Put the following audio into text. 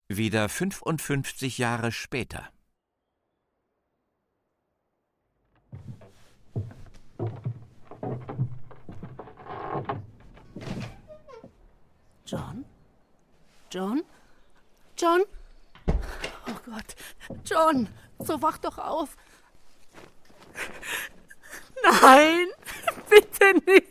Wieder 55 Jahre später. John? John? John? Oh Gott, John, so wach doch auf. Nein, bitte nicht.